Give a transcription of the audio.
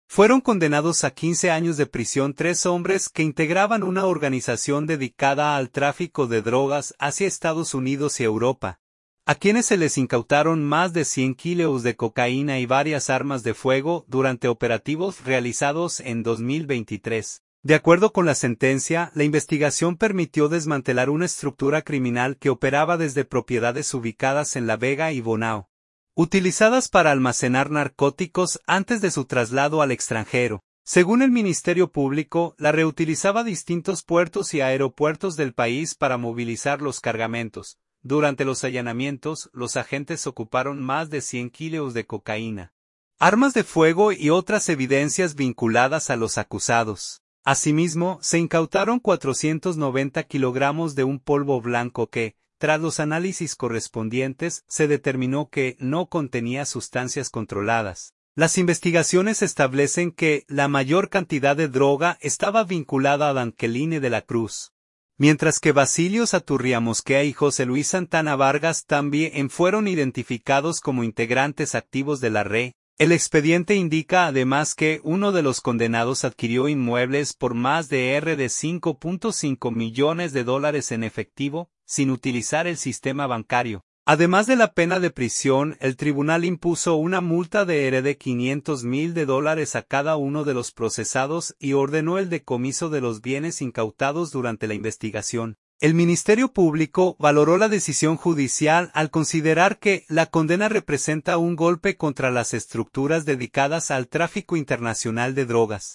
Fueron condenados a 15 años de prisión 3 hombres que integraban una organización dedicada al tráfico de drogas hacia Estados Unidos y Europa, a quienes se les incautaron más de 100 kilos de cocaína y varias armas de fuego durante operativos realizados en 2023. De acuerdo con la sentencia, la investigación permitió desmantelar una estructura criminal que operaba desde propiedades ubicadas en La Vega y Bonao, utilizadas para almacenar narcóticos antes de su traslado al extranjero. Según el Ministerio Público, la reutilizaba distintos puertos y aeropuertos del país para movilizar los cargamentos. Durante los allanamientos, los agentes ocuparon más de 100 kilos de cocaína, armas de fuego y otras evidencias vinculadas a los acusados. Asimismo, se incautaron 490 kilogramos de un polvo blanco que, tras los análisis correspondientes, se determinó que no contenía sustancias controladas. Las investigaciones establecen que la mayor cantidad de droga estaba vinculada a Dankeline de la Cruz, mientras que Basilio Saturria Mosquea y José Luis Santana Vargas también fueron identificados como integrantes activos de la red. El expediente indica además que uno de los condenados adquirió inmuebles por más de $5.5 millones en efectivo, sin utilizar el sistema bancario. Además de la pena de prisión, el tribunal impuso una multa de $500,000 a cada uno de los procesados y ordenó el decomiso de los bienes incautados durante la investigación. El Ministerio Público valoró la decisión judicial al considerar que la condena representa un golpe contra las estructuras dedicadas al tráfico internacional de drogas.